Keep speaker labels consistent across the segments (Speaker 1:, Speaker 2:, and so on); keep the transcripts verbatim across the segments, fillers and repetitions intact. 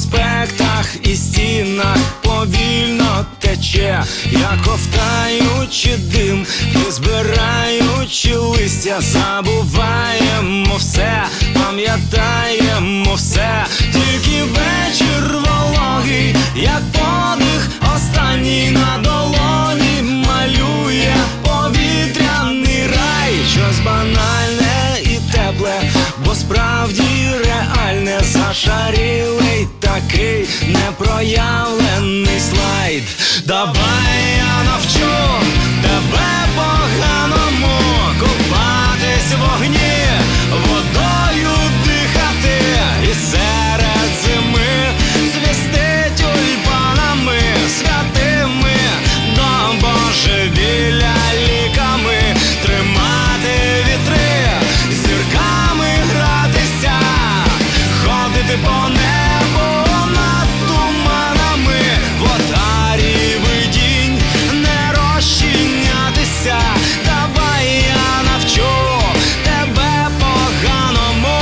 Speaker 1: проспектах і стінах повільно тече, як ковтаючи дим, і збираючи листя, забуваємо все, пам'ятаємо все. Тільки вечір вологий, як подих останній на долоні, малює повітряний рай, щось банальне і тепле, бо справді реальне, зашарілий такий непроявлений слайд. Давай я навчу тебе поганому купатись в вогні, водою дихати і серед зими цвісти тюльпанами святими, до божевілля ліками тримати вітри, зірками гратися, ходити по небу над туманами, в отарі видінь не розчинятися. Давай я навчу тебе поганому.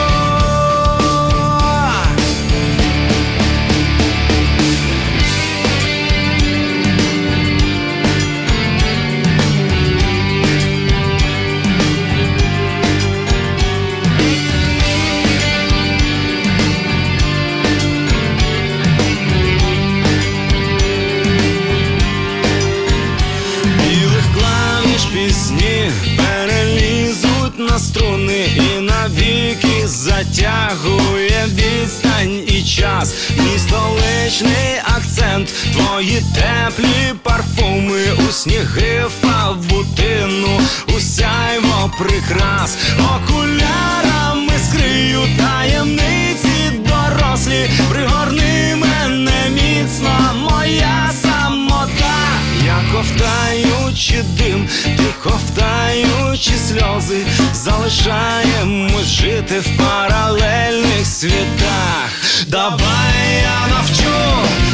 Speaker 1: Білих клавіш пісні перелізуть на струни, і навіки затягує відстань і час. Мій столичний акцент, твої теплі парфуми, у сніги впав бутину, у сяйво прикрас, окулярами скрию таємниці дорослі, пригорни мене міцно, моя самота. Я ковтаючи дим, ти ковтаючи сльози, залишаємось жити в паралельних світах. Давай я навчу